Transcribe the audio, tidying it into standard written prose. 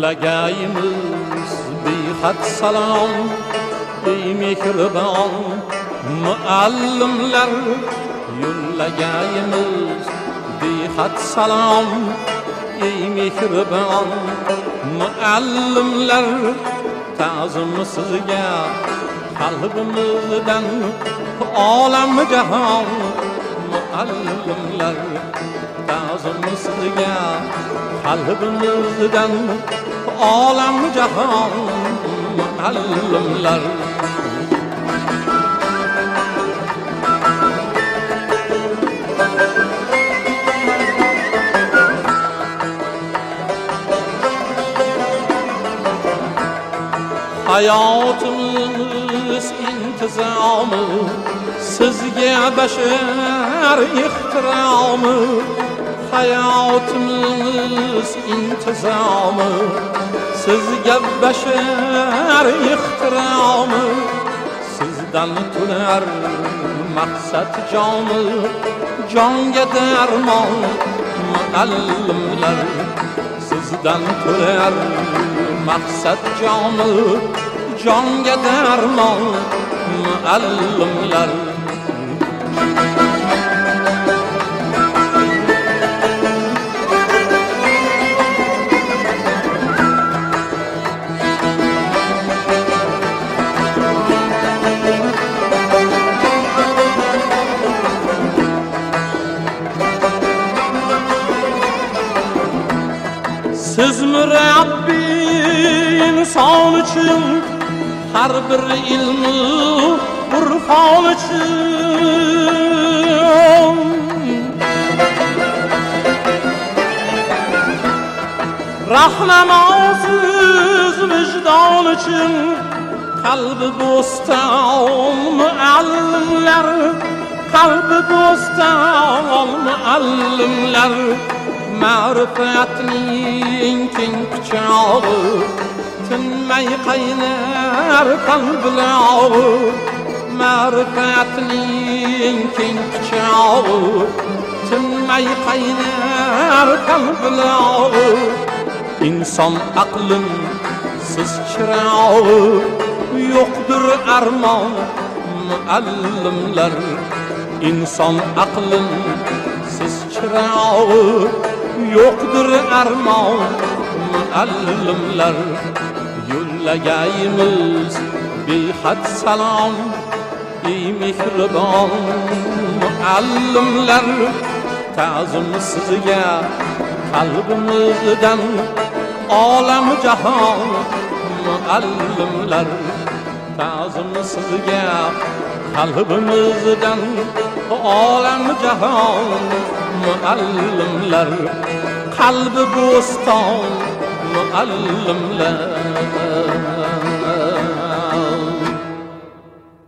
yo'llagaymiz behad salom ey mehribon muallimlar, yo'llagaymiz behad salom ey mehribon muallimlar. Ta'zim sizga qalbimizdan olam jahon muallimlar, ta'zim sizga qalbimizdan olam jahon muallimlar. Hayotimiz intizomi sizga bashar ehtiromi, hayotimiz intizomi sizga bashar ehtiromi. Sizdan to'lar maqsad jomi, jonga darmon muallimlar. Sizdan to'lar maqsad jomi, jonga darmon muallimlar. Siz murabbi inson uchun, har bir ilmi urfon uchun. Rahnamoziz vijdon uchun, qalbi bo'ston muallimlar, qalbi bo'ston muallimlar. Ma'rifatning keng quchog'i tinmay qaynar qalblarog'i, ma'rifatning keng quchog'i tinmay qaynar qalblarog'i. Inson aqlim siz chirog'i, yo'qdir armon muallimlar. Inson aqlim siz chirog'i, yo'qdir armon muallimlar. Yo'llagaymiz behad salom ey mehribon muallimlar. Ta'zim sizga qalbimizdan olam jahon muallimlar. Ta'zim sizga qalbimizdan olam jahon muallimlar. Qalbi bo'ston muallimlar.